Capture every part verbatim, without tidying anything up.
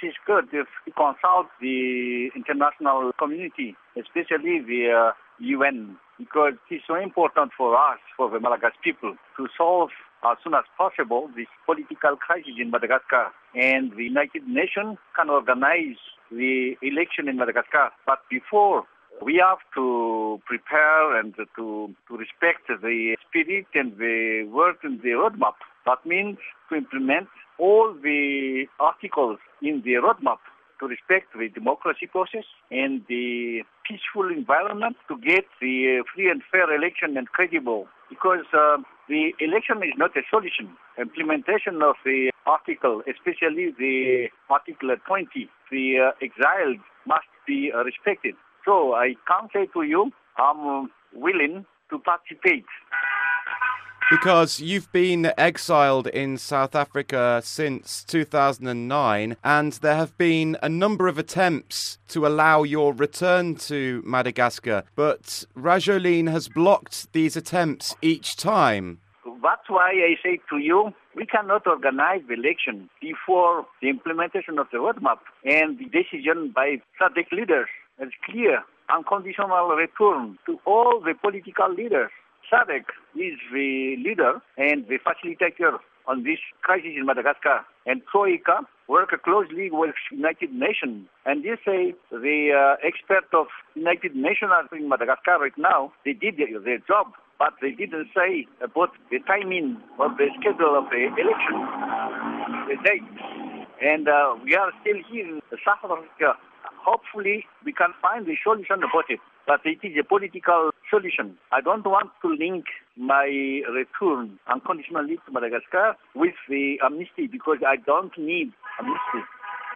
is good if we consult the international community, especially the uh, U N, because it's so important for us, for the Malagasy people, to solve as soon as possible this political crisis in Madagascar. And the United Nations can organize the election in Madagascar. But before, we have to prepare and to, to respect the spirit and the word and the roadmap. That means to implement all the articles in the roadmap to respect the democracy process and the peaceful environment to get the free and fair election and credible. Because uh, the election is not a solution. Implementation of the article, especially the Article twenty, the uh, exiled must be uh, respected. So I can say to you, I'm willing to participate. Because you've been exiled in South Africa since two thousand nine, and there have been a number of attempts to allow your return to Madagascar, but Rajoelina has blocked these attempts each time. That's why I say to you, we cannot organize the election before the implementation of the roadmap and the decision by SADC leaders. It's clear, unconditional return to all the political leaders. SADC is the leader and the facilitator on this crisis in Madagascar. And Troika work closely with United Nations. And you say the uh, expert of United Nations in Madagascar right now, they did their, their job, but they didn't say about the timing of the schedule of the election, the date. And uh, we are still here in South Africa. Hopefully, we can find a solution about it. But it is a political solution. I don't want to link my return unconditionally to Madagascar with the amnesty because I don't need amnesty.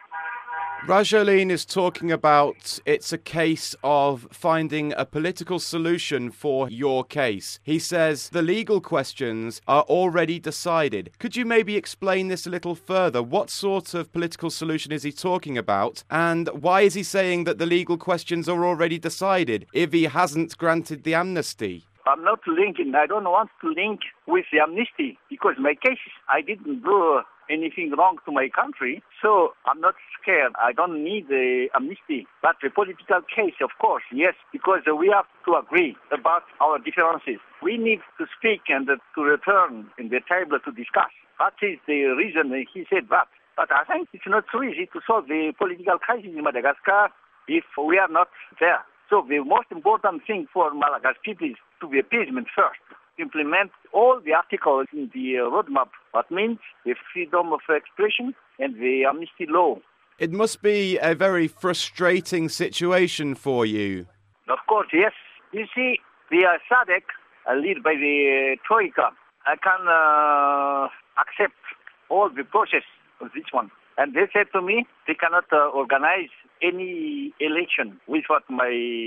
Rajoelina is talking about it's a case of finding a political solution for your case. He says the legal questions are already decided. Could you maybe explain this a little further? What sort of political solution is he talking about? And why is he saying that the legal questions are already decided if he hasn't granted the amnesty? I'm not linking. I don't want to link with the amnesty because my case, I didn't do anything wrong to my country, so I'm not scared. I don't need the amnesty. But the political case, of course, yes, because we have to agree about our differences. We need to speak and to return in the table to discuss. That is the reason he said that. But I think it's not so easy to solve the political crisis in Madagascar if we are not there. So the most important thing for Malagasy people is to be appeasement first. Implement all the articles in the roadmap. That means the freedom of expression and the amnesty law. It must be a very frustrating situation for you. Of course, yes. You see, the uh, SADC, uh, led by the uh, Troika, I can uh, accept all the process of this one. And they said to me, they cannot uh, organize any election without my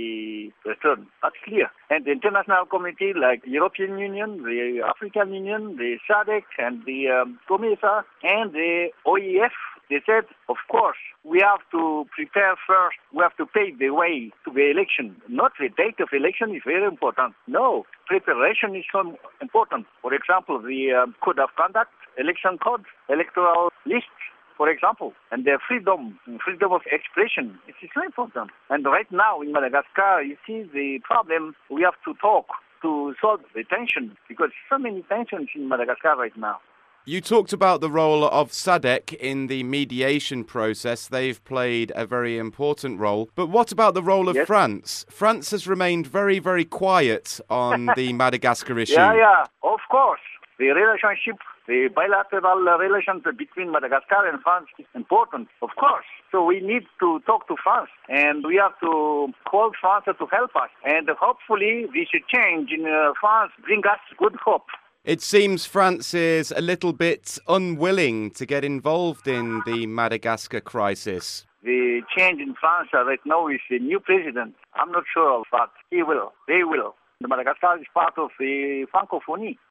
return. That's clear. And the international community like the European Union, the African Union, the SADC, and the um, COMESA, and the O E F, they said, of course, we have to prepare first. We have to pave the way to the election. Not the date of election is very important. No, preparation is so important. For example, the um, code of conduct, election code, electoral lists, for example, and their freedom, freedom of expression. It is very important. And right now in Madagascar, you see the problem, we have to talk to solve the tension, because so many tensions in Madagascar right now. You talked about the role of SADC in the mediation process. They've played a very important role. But what about the role of yes. France? France has remained very, very quiet on the Madagascar issue. Yeah, yeah, of course. The relationship, the bilateral relations between Madagascar and France is important, of course. So we need to talk to France, and we have to call France to help us. And hopefully this change in uh, France bring us good hope. It seems France is a little bit unwilling to get involved in the Madagascar crisis. The change in France right now is the new president. I'm not sure of that. He will. They will. The Madagascar is part of the Francophonie.